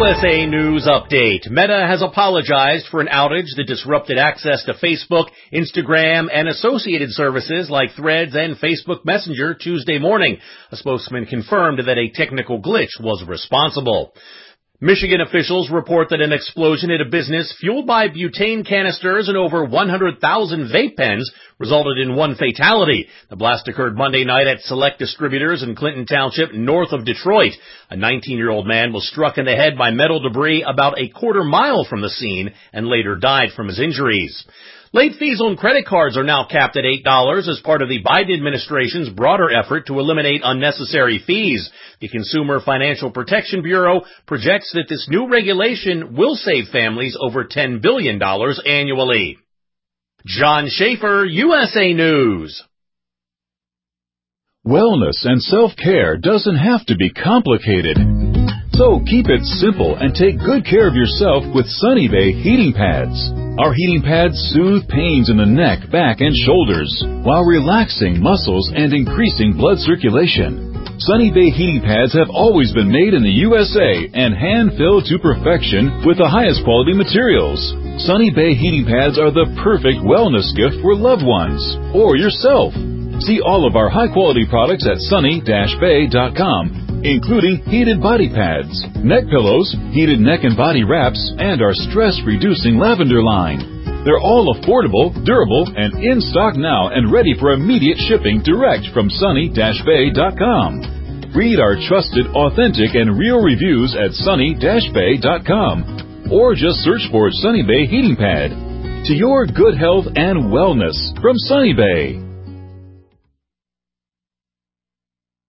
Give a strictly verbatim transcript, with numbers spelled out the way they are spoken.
S A News Update. Meta has apologized for an outage that disrupted access to Facebook, Instagram, and associated services like Threads and Facebook Messenger Tuesday morning. A spokesman confirmed that a technical glitch was responsible. Michigan officials report that an explosion at a business fueled by butane canisters and over one hundred thousand vape pens resulted in one fatality. The blast occurred Monday night at Select Distributors in Clinton Township, north of Detroit. A nineteen-year-old man was struck in the head by metal debris about a quarter mile from the scene and later died from his injuries. Late fees on credit cards are now capped at eight dollars as part of the Biden administration's broader effort to eliminate unnecessary fees. The Consumer Financial Protection Bureau projects that this new regulation will save families over ten billion dollars annually. John Schaefer, U S A News. Wellness and self-care doesn't have to be complicated. So keep it simple and take good care of yourself with Sunny Bay heating pads. Our heating pads soothe pains in the neck, back, and shoulders while relaxing muscles and increasing blood circulation. Sunny Bay heating pads have always been made in the U S A and hand-filled to perfection with the highest quality materials. Sunny Bay heating pads are the perfect wellness gift for loved ones or yourself. See all of our high-quality products at sunny dash bay dot com, including heated body pads, neck pillows, heated neck and body wraps, and our stress-reducing lavender line. They're all affordable, durable, and in stock now and ready for immediate shipping direct from sunny dash bay dot com. Read our trusted, authentic, and real reviews at sunny dash bay dot com or just search for Sunny Bay Heating Pad. To your good health and wellness from Sunny Bay.